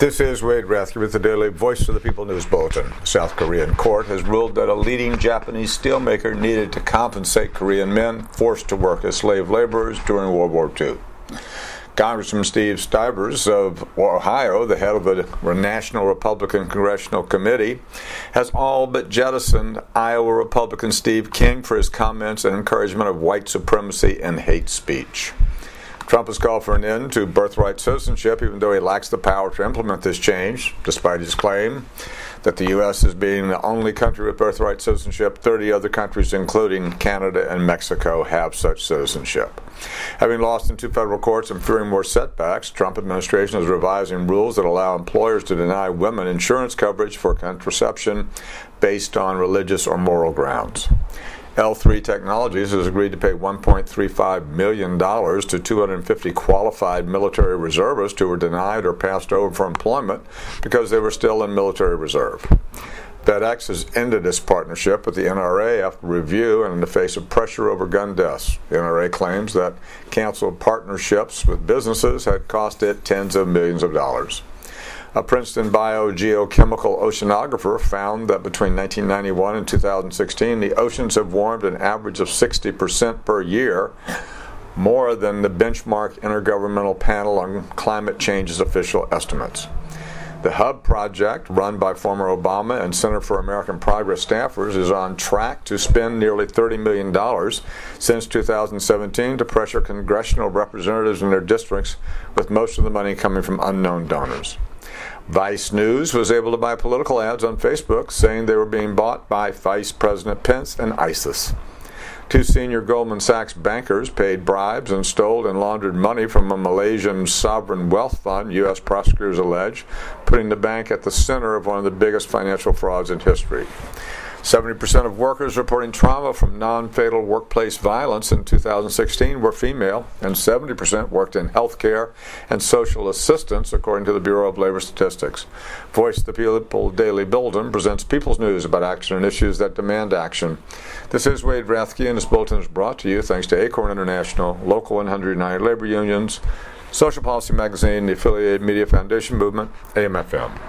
This is Wade Rathke with the Daily Voice of the People News Bulletin. A South Korean court has ruled that a leading Japanese steelmaker needed to compensate Korean men forced to work as slave laborers during World War II. Congressman Steve Stivers of Ohio, the head of the National Republican Congressional Committee, has all but jettisoned Iowa Republican Steve King for his comments and encouragement of white supremacy and hate speech. Trump has called for an end to birthright citizenship, even though he lacks the power to implement this change, despite his claim that the U.S. is being the only country with birthright citizenship. 30 other countries, including Canada and Mexico, have such citizenship. Having lost in 2 federal courts and fearing more setbacks, Trump administration is revising rules that allow employers to deny women insurance coverage for contraception based on religious or moral grounds. L3 Technologies has agreed to pay $1.35 million to 250 qualified military reservists who were denied or passed over for employment because they were still in military reserve. FedEx has ended its partnership with the NRA after review and in the face of pressure over gun deaths. The NRA claims that canceled partnerships with businesses had cost it tens of millions of dollars. A Princeton biogeochemical oceanographer found that between 1991 and 2016, the oceans have warmed an average of 60% per year, more than the benchmark Intergovernmental Panel on Climate Change's official estimates. The HUB project, run by former Obama and Center for American Progress staffers, is on track to spend nearly $30 million since 2017 to pressure congressional representatives in their districts, with most of the money coming from unknown donors. Vice News was able to buy political ads on Facebook saying they were being bought by Vice President Pence and ISIS. 2 senior Goldman Sachs bankers paid bribes and stole and laundered money from a Malaysian sovereign wealth fund, U.S. prosecutors allege, putting the bank at the center of one of the biggest financial frauds in history. 70% of workers reporting trauma from non-fatal workplace violence in 2016 were female, and 70% worked in healthcare and social assistance, according to the Bureau of Labor Statistics. Voice of the People Daily Bulletin presents People's News about action and issues that demand action. This is Wade Rathke, and this bulletin is brought to you thanks to Acorn International, Local 109 Labor Unions, Social Policy Magazine, the Affiliated Media Foundation Movement, AM/FM.